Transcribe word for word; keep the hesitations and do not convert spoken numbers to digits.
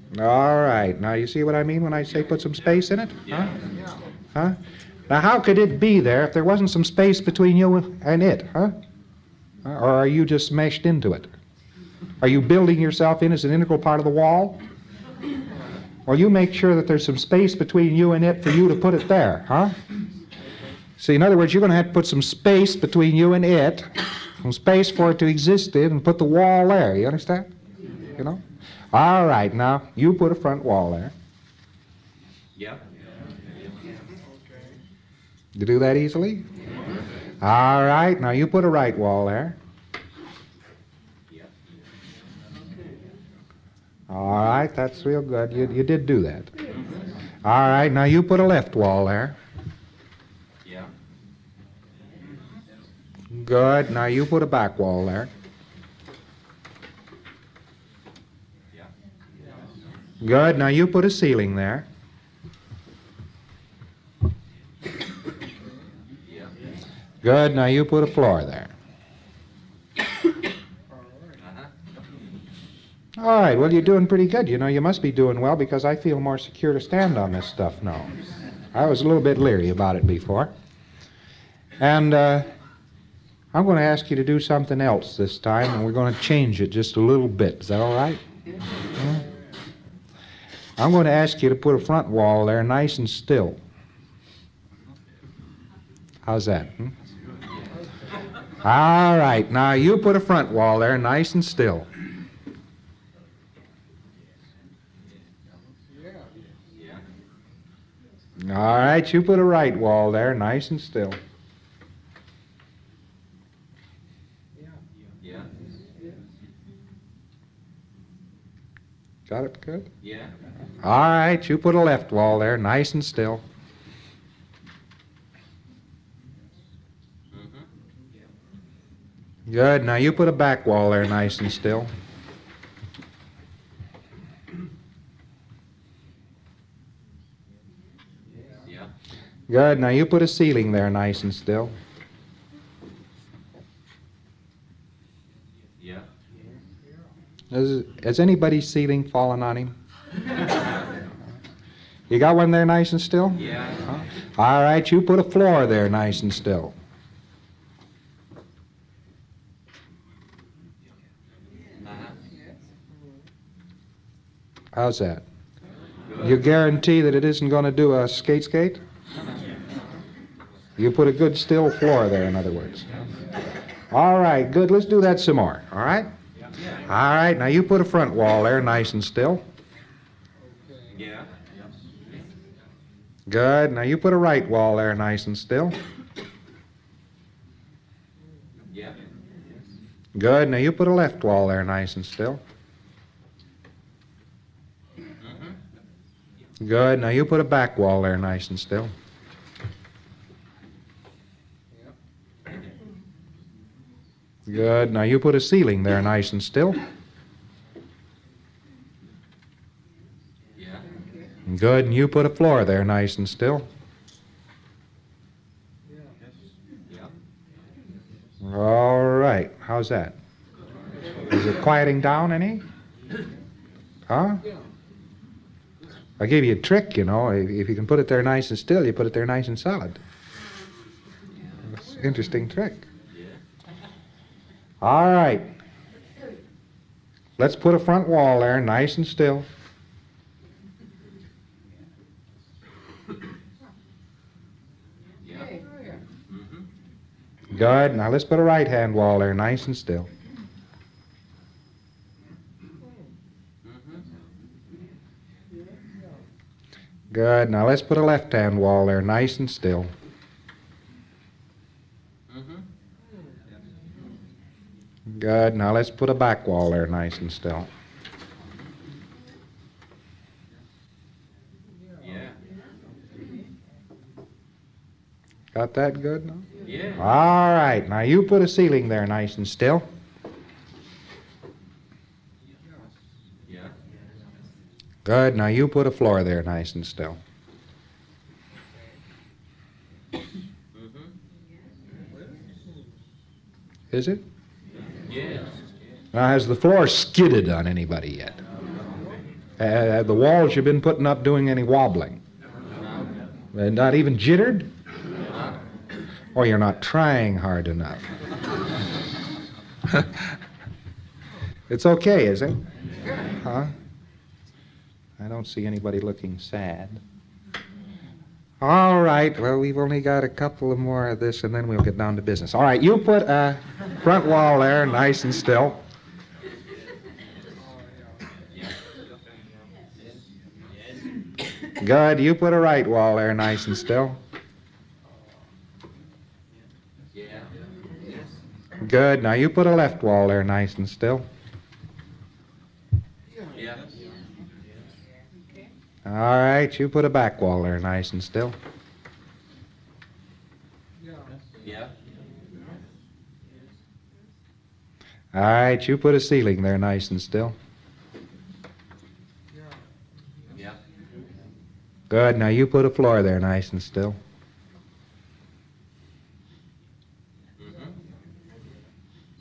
All right. Now, you see what I mean when I say put some space in it? Huh? Huh? Now, how could it be there if there wasn't some space between you and it, huh? Or are you just smashed into it? Are you building yourself in as an integral part of the wall? Well, you make sure that there's some space between you and it for you to put it there, huh? See, in other words, you're going to have to put some space between you and it, some space for it to exist in, and put the wall there. You understand? You know? All right, now, you put a front wall there. Yeah. You do that easily? All right, now you put a right wall there. All right, that's real good. You, you did do that. All right, now you put a left wall there. Yeah. Good. Now you put a back wall there. Yeah. Good. Now you put a ceiling there. Yeah. Good. Now you put a floor there. All right, well, you're doing pretty good. You know, you must be doing well because I feel more secure to stand on this stuff now. I was a little bit leery about it before. And uh, I'm going to ask you to do something else this time, and we're going to change it just a little bit. Is that all right? Hmm? I'm going to ask you to put a front wall there nice and still. How's that? Hmm? All right, now you put a front wall there nice and still. All right, you put a right wall there, nice and still. Yeah. Got it good? Yeah. All right, you put a left wall there, nice and still. Mm-hmm. Good, now you put a back wall there, nice and still. Yeah. Good, now you put a ceiling there, nice and still. Yeah. Has, has anybody's ceiling fallen on him? You got one there nice and still? Yeah. Huh? All right, you put a floor there nice and still. Uh-huh. How's that? You guarantee that it isn't going to do a skate skate? You put a good still floor there, in other words. All right, good. Let's do that some more, all right? All right, now you put a front wall there, nice and still. Yeah. Good. Now you put a right wall there, nice and still. Yeah. Good. Now you put a left wall there, nice and still. Mm-hmm. Good. Now you put a back wall there, nice and still. Good. Now you put a ceiling there, nice and still. Yeah. Good. And you put a floor there, nice and still. Yeah. All right. How's that? Is it quieting down any? Huh? I gave you a trick, you know. If, if you can put it there nice and still, you put it there nice and solid. That's an interesting trick. All right. Let's put a front wall there, nice and still. Yeah. Mm-hmm. Good. Now let's put a right-hand wall there, nice and still. Mm-hmm. Good. Now let's put a left-hand wall there, nice and still. Mm-hmm. Good. Now let's put a back wall there, nice and still. Yeah. Got that good now? Yeah. All right. Now you put a ceiling there, nice and still. Yeah. Good. Now you put a floor there, nice and still. Mm-hmm. Is it? Yeah. Now, has the floor skidded on anybody yet? Uh, the walls you've been putting up doing any wobbling? No. Uh, not even jittered? No. Or you're not trying hard enough? It's okay, is it? Huh? I don't see anybody looking sad. All right, well, we've only got a couple of more of this, and then we'll get down to business. All right, you put a front wall there, nice and still. Good, you put a right wall there, nice and still. Yeah. Good, now you put a left wall there, nice and still. Yeah. All right, you put a back wall there, nice and still. Yeah. All right, you put a ceiling there, nice and still. Yeah. Good, now you put a floor there, nice and still.